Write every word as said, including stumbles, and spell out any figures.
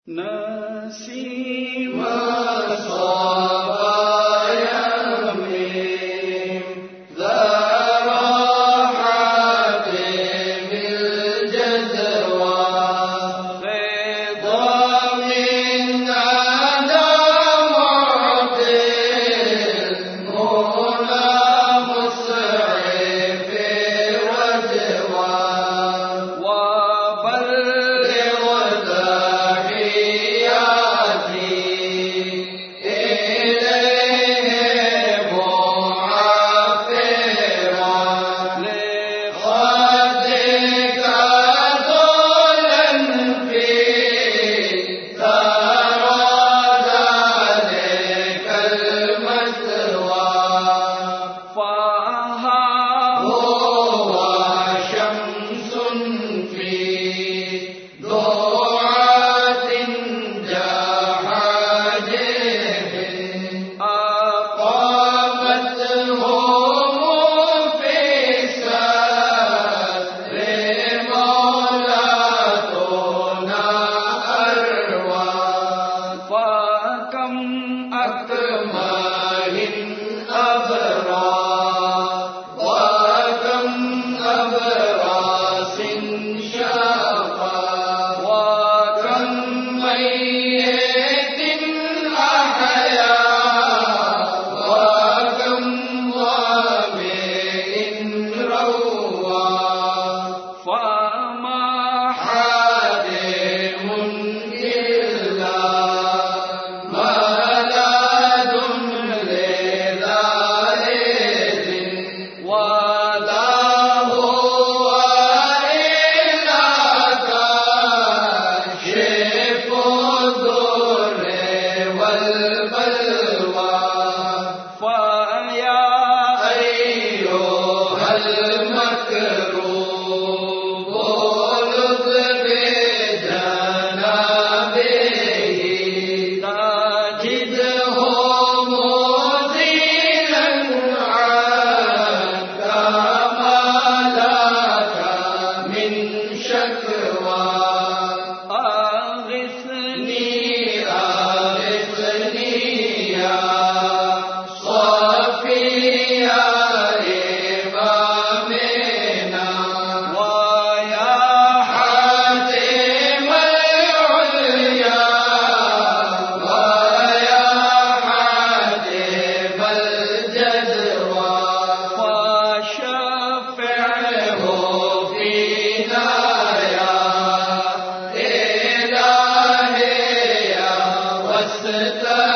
نسيم الصبايا من ذا راحة بالجدوى غضا من أدى معطل منى مسعف رجوى وبلغ تحياتي إليه معفرا لخدك ذلا في ثرى ذلك المثوى فها هو شمس في ضوعة جحده أقامتهم في ستر مولاتنا أروى فكم أكمال أبرى وكم أبراس شاقا وكم ميت أحيا وكم ظامئ روى فما حادم إلا ملاذ لذائذ ولا هو إلا كاشف الضر والبلوى فيا أيها المكروب لذ بجنابه تجده مزيلا عنك ما لك من شكوى أغثني أغثني يا صافي يا إمامنا ويا حاتم العليا ويا حاتم الجدوى وشفعه فينا يا إلهي يا واستر